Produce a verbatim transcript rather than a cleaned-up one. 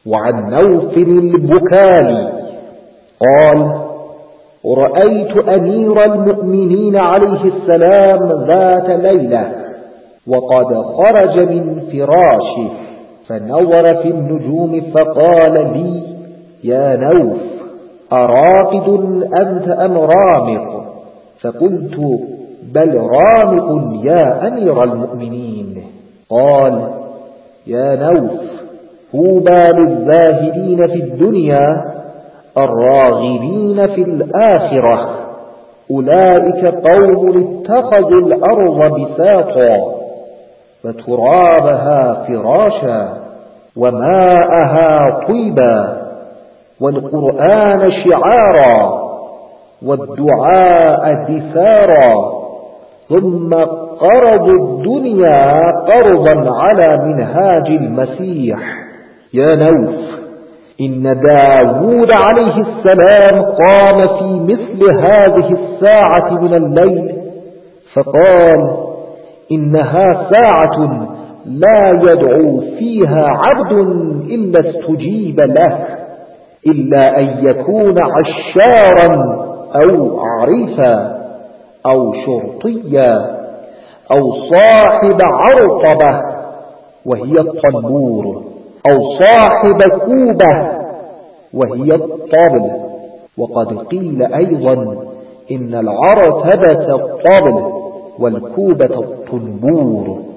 وعن نوف البكالي قال: رأيت أمير المؤمنين عليه السلام ذات ليلة وقد خرج من فراشه فنظر في النجوم فقال لي: يا نوف، أراقد أنت أم رامق؟ فقلت: بل رامق يا أمير المؤمنين. قال: يا نوف، طوبى للزاهدين في الدنيا الراغبين في الآخرة، أولئك قوم اتخذوا الأرض بساطا فترابها فراشا وماءها طيبا والقرآن شعارا والدعاء دثارا، ثم قرضوا الدنيا قرضا على منهاج المسيح. يا نوف، إن داود عليه السلام قام في مثل هذه الساعة من الليل فقال: إنها ساعة لا يدعو فيها عبد إلا استجيب له، إلا أن يكون عشارا أو عريفا أو شرطيا أو صاحب عرطبة وهي الطنبور أو صاحب كوبة وهي الطبل. وقد قيل أيضا إن العرتبة الطبل والكوبة الطنبور.